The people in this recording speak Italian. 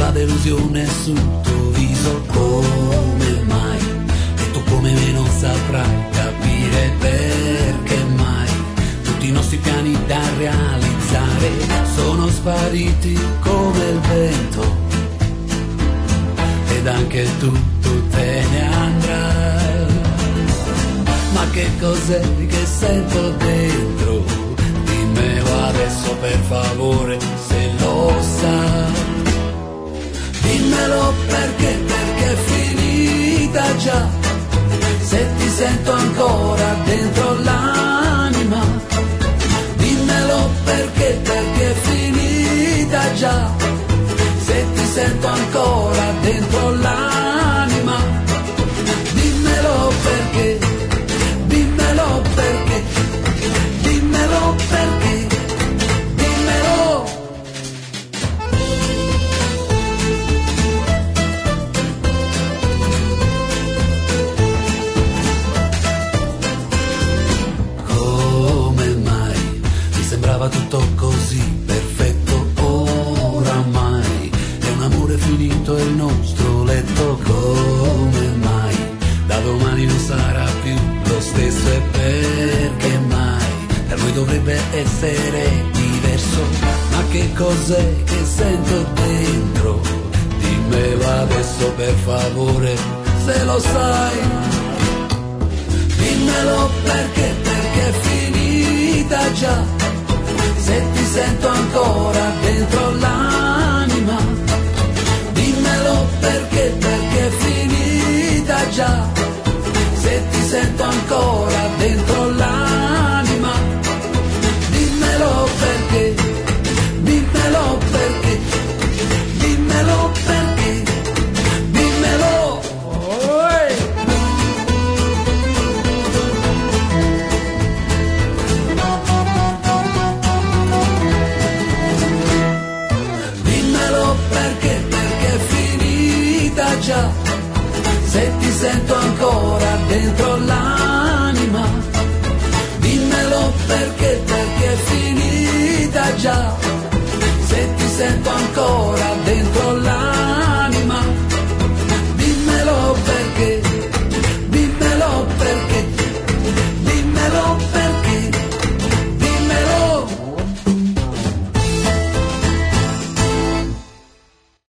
la delusione sul tuo viso, come mai? E tu come me non saprai capire perché mai tutti i nostri piani da realizzare sono spariti come il vento, ed anche tu te ne andrai. Ma che cos'è che sento dentro? Dimmelo adesso per favore, se lo sai. Dimmelo perché è finita già, se ti sento ancora dentro l'anima. Dimmelo perché è finita già, se ti sento ancora dentro l'anima. Dimmelo perché, dimmelo perché, dimmelo perché, dimmelo. Come mai mi sembrava tutto così perfetto, oramai è un amore finito il nostro letto. Come mai da domani non sarà più lo stesso, e perché mai per noi dovrebbe essere diverso? Ma che cos'è che sento dentro? Dimmelo adesso per favore, se lo sai. Dimmelo perché è finita già, se ti sento ancora dentro l'anima. Dimmelo perché è finita già, se ti sento ancora dentro l'anima. Dimmelo perché, dimmelo perché, dimmelo perché, dimmelo. Dimmelo perché è finita già, se ti sento ancora dentro l'anima. Dimmelo perché è finita già, se ti sento ancora dentro